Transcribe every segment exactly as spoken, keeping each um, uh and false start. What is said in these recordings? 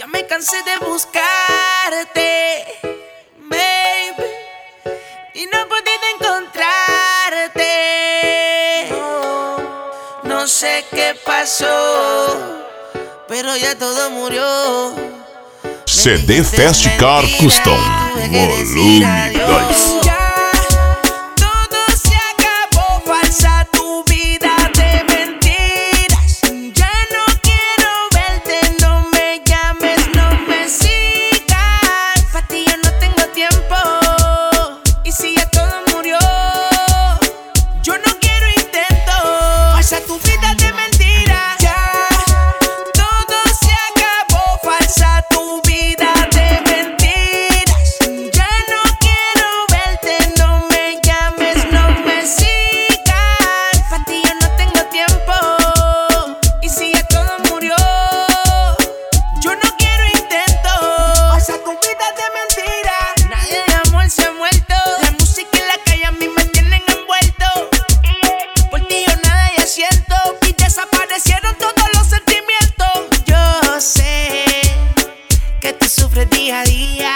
me cansé de buscarte, baby, y no he podido encontrarte. No, no sé qué pasó, pero ya todo murió. C D Festcar Custom, volume dois. Día a día,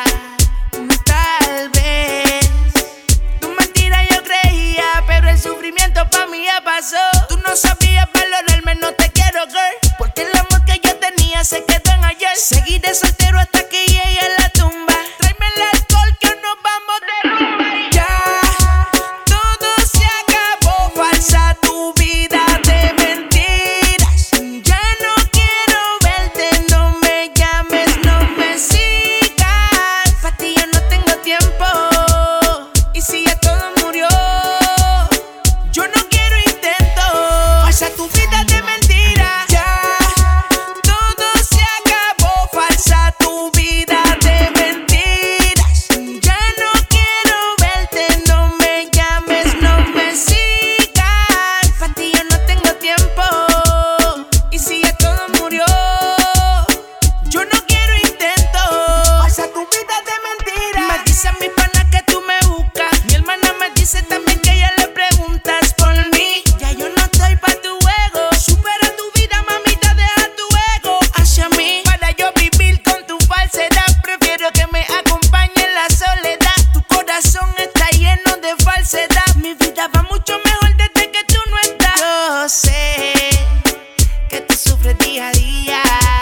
tal vez tu mentira yo creía, pero el sufrimiento pa' mí ya pasó. Tú no sabías valorarme, no te quiero, girl, porque el amor que yo tenía se quedó en ayer. Seguiré soltero hasta que llegue a la tumba. Tráeme el alcohol que nos vamos de rumba. Ya, todo se acabó, falsa tu vida de mentiras. Ya no quiero verte, no me llames, no me sigas. Pa' ti yo no tengo tiempo, y si ya todo murió, yo no quiero intento. Falsa tu vida de mentiras. Ya, todo se acabó, falsa tu vida de mentiras. Ya no quiero verte, no me llames, no me sigas. Pa' ti yo no tengo tiempo, y si ya todo murió, yo no quiero intento. Falsa tu vida de mentiras. Me dice mi pana que tú me buscas. Mi hermana me dice también que ella le preguntas por mí. Ya yo no estoy pa' tu juego. Supera tu vida, mamita, deja tu ego hacia mí. Para yo vivir con tu falsedad, prefiero que me acompañe en la soledad. Tu corazón está lleno de falsedad. Mi vida va mucho mejor desde que tú no estás. Yo sé que tú sufres día a día,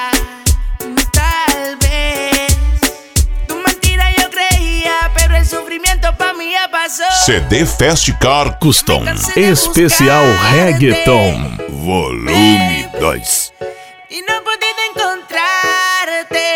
tal vez tu mentira yo creía, pero el sufrimiento pa' mí ya pasó. C D Festcar Custom, Especial Reggaeton, volume dois. Y no he podido encontrarte.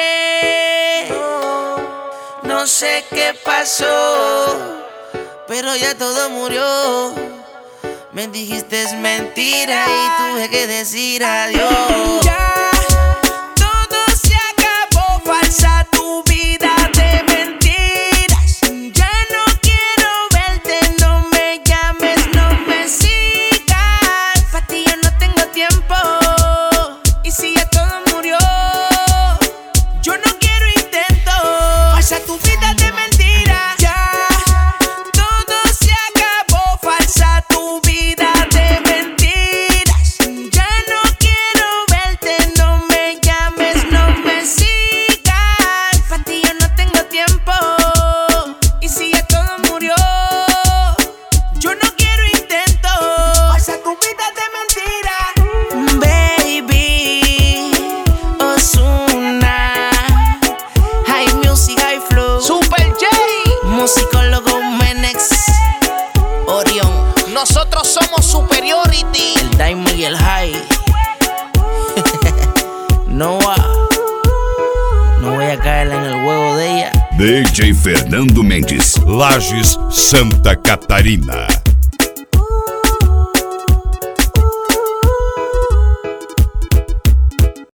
No, no sé qué pasó, pero ya todo murió. Me dijiste es mentira y tuve que decir adiós. Ya, todo se acabó, falsa tu vida de mentiras. Ya no quiero verte, no me llames, no me sigas. Pa' ti yo no tengo tiempo, y si ya todo murió, yo no quiero intento. Falsa tu vida de mentiras. Ya, todo se acabó, falsa tu vida de mentiras. Ya no quiero verte, no me llames, no me sigas. Pa' ti yo no tengo tiempo, y si ya todo murió, yo no quiero intento. Falsa tu vida de mentiras. Baby, Ozuna, High Music, High Flow, Super J, Musicólogo Menex, Orión. Nosotros somos Superiority. El Diamond y el High. Noah, no voy a caer en el huevo de ella. D J Fernando Mendes, Lages, Santa Catarina.